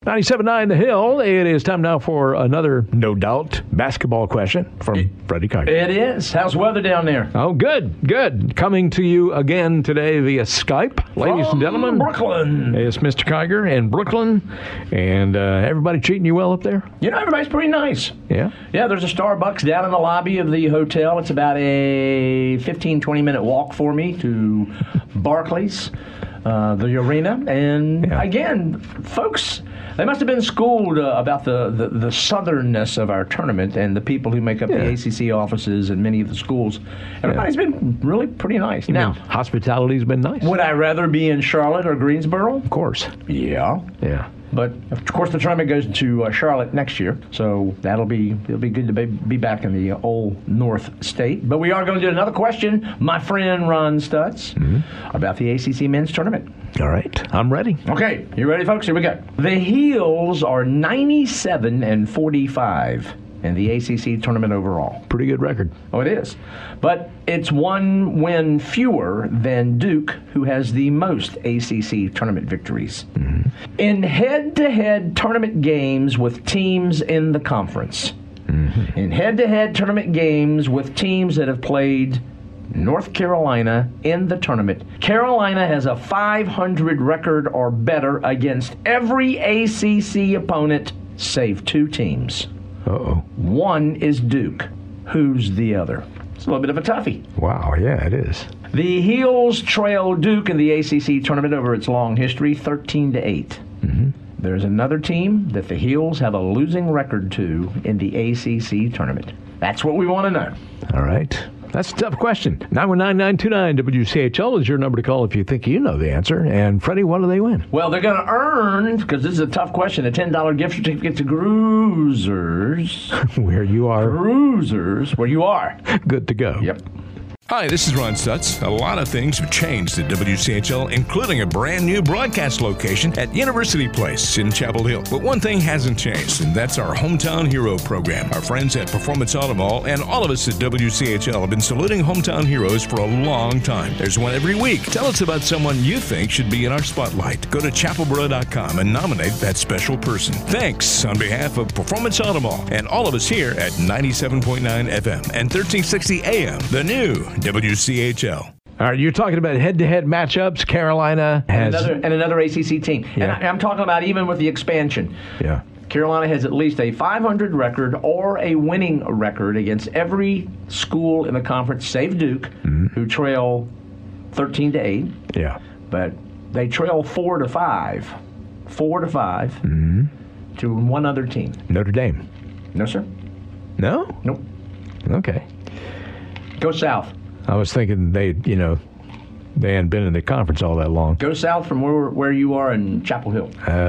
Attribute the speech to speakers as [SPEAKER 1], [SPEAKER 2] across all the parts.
[SPEAKER 1] 97.9 The Hill. It is time now for another, no doubt, basketball question from Freddie Kiger.
[SPEAKER 2] It is. How's the weather down there?
[SPEAKER 1] Oh, good. Coming to you again today via Skype. Ladies and gentlemen.
[SPEAKER 2] Brooklyn.
[SPEAKER 1] It's Mr. Kiger in Brooklyn. And everybody treating you well up there?
[SPEAKER 2] You know, everybody's pretty nice.
[SPEAKER 1] Yeah?
[SPEAKER 2] Yeah, there's a Starbucks down in the lobby of the hotel. It's about a 15, 20-minute walk for me to Barclays, the arena. And again, folks, they must have been schooled about the southernness of our tournament and the people who make up the ACC offices and many of the schools. Everybody's been really pretty nice. Now,
[SPEAKER 1] hospitality's been nice.
[SPEAKER 2] Would I rather be in Charlotte or Greensboro?
[SPEAKER 1] Of course.
[SPEAKER 2] Yeah.
[SPEAKER 1] Yeah.
[SPEAKER 2] But, of course, the tournament goes to Charlotte next year, so it'll be good to be back in the old North State. But we are going to do another question, my friend Ron Stutz, about the ACC men's tournament.
[SPEAKER 1] All right. I'm ready.
[SPEAKER 2] Okay. You ready, folks? Here we go. The Heels are 97-45 in the ACC tournament overall.
[SPEAKER 1] Pretty good record.
[SPEAKER 2] Oh, it is. But it's one win fewer than Duke, who has the most ACC tournament victories. In head-to-head tournament games with teams in the conference. In head-to-head tournament games with teams that have played North Carolina in the tournament, Carolina has a 500 record or better against every ACC opponent save two teams.
[SPEAKER 1] Uh-oh.
[SPEAKER 2] One is Duke. Who's the other? It's a little bit of a toughie.
[SPEAKER 1] Wow, yeah, it is.
[SPEAKER 2] The Heels trail Duke in the ACC tournament over its long history, 13-8. There's another team that the Heels have a losing record to in the ACC tournament. That's what we want to know.
[SPEAKER 1] All right. That's a tough question. 919-929 WCHL is your number to call if you think you know the answer. And, Freddie, what do they win?
[SPEAKER 2] Well, they're going to earn, because this is a tough question, a $10 gift certificate to Cruisers.
[SPEAKER 1] Where you are.
[SPEAKER 2] Cruisers, where you are.
[SPEAKER 1] Good to go.
[SPEAKER 2] Yep.
[SPEAKER 3] Hi, this is Ron Stutz. A lot of things have changed at WCHL, including a brand new broadcast location at University Place in Chapel Hill. But one thing hasn't changed, and that's our Hometown Hero program. Our friends at Performance Auto Mall and all of us at WCHL have been saluting Hometown Heroes for a long time. There's one every week. Tell us about someone you think should be in our spotlight. Go to chapelboro.com and nominate that special person. Thanks on behalf of Performance Auto Mall and all of us here at 97.9 FM and 1360 AM, the new WCHL.
[SPEAKER 1] All right, you're talking about head-to-head matchups. Carolina has...
[SPEAKER 2] And another ACC team.
[SPEAKER 1] Yeah.
[SPEAKER 2] And I'm talking about even with the expansion.
[SPEAKER 1] Yeah.
[SPEAKER 2] Carolina has at least a 500 record or a winning record against every school in the conference, save Duke, who trail 13-8.
[SPEAKER 1] Yeah.
[SPEAKER 2] But they trail 4-5. 4-5 to one other team.
[SPEAKER 1] Notre Dame.
[SPEAKER 2] No, sir.
[SPEAKER 1] No?
[SPEAKER 2] Nope.
[SPEAKER 1] Okay.
[SPEAKER 2] Go south.
[SPEAKER 1] I was thinking they hadn't been in the conference all that long.
[SPEAKER 2] Go south from where you are in Chapel Hill.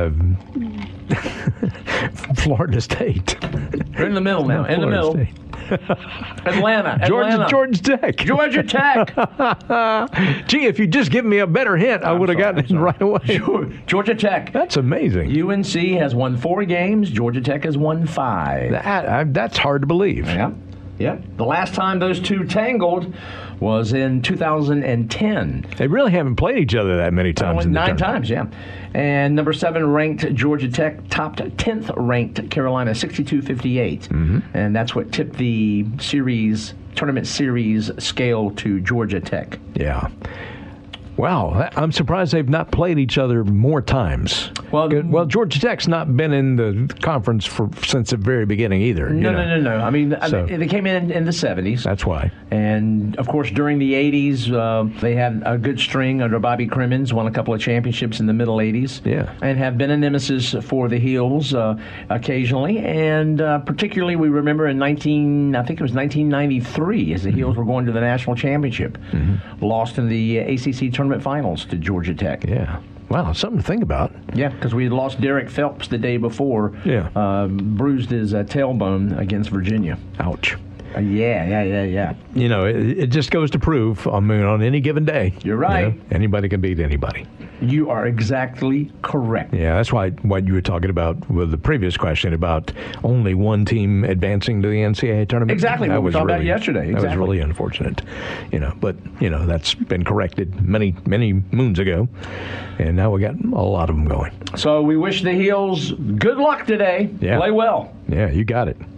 [SPEAKER 1] Florida State.
[SPEAKER 2] We're in the middle now. In the middle.
[SPEAKER 1] State.
[SPEAKER 2] Atlanta.
[SPEAKER 1] Georgia Tech.
[SPEAKER 2] Georgia Tech.
[SPEAKER 1] Gee, if you'd just given me a better hint, I would have gotten it right away.
[SPEAKER 2] Georgia Tech.
[SPEAKER 1] That's amazing.
[SPEAKER 2] UNC has won 4 games. Georgia Tech has won 5.
[SPEAKER 1] That's hard to believe.
[SPEAKER 2] Yeah. Yep. The last time those two tangled was in 2010.
[SPEAKER 1] They really haven't played each other that many times.
[SPEAKER 2] 9 times, yeah. And number 7 ranked Georgia Tech topped 10th ranked Carolina 62-58. And that's what tipped the tournament series scale to Georgia Tech.
[SPEAKER 1] Yeah. Wow, I'm surprised they've not played each other more times. Well, Georgia Tech's not been in the conference since the very beginning either.
[SPEAKER 2] No. I mean, they came in the 70s.
[SPEAKER 1] That's why.
[SPEAKER 2] And, of course, during the 80s, they had a good string under Bobby Crimmins, won a couple of championships in the middle 80s.
[SPEAKER 1] Yeah.
[SPEAKER 2] And have been a nemesis for the Heels occasionally. And particularly, we remember in 1993, as the Heels were going to the national championship, lost in the ACC tournament finals to Georgia Tech.
[SPEAKER 1] Yeah. Wow, something to think about.
[SPEAKER 2] Yeah, because we had lost Derek Phelps the day before. Yeah. Bruised his tailbone against Virginia.
[SPEAKER 1] Ouch.
[SPEAKER 2] Yeah.
[SPEAKER 1] You know, it just goes to prove, I mean, on any given day.
[SPEAKER 2] You're right.
[SPEAKER 1] You know, anybody can beat anybody.
[SPEAKER 2] You are exactly correct.
[SPEAKER 1] Yeah, that's why what you were talking about with the previous question about only one team advancing to the NCAA tournament.
[SPEAKER 2] Exactly, what we talked about yesterday.
[SPEAKER 1] That was really unfortunate. You know, but, you know, that's been corrected many, many moons ago. And now we got a lot of them going.
[SPEAKER 2] So we wish the Heels good luck today.
[SPEAKER 1] Yeah.
[SPEAKER 2] Play well.
[SPEAKER 1] Yeah, you got it.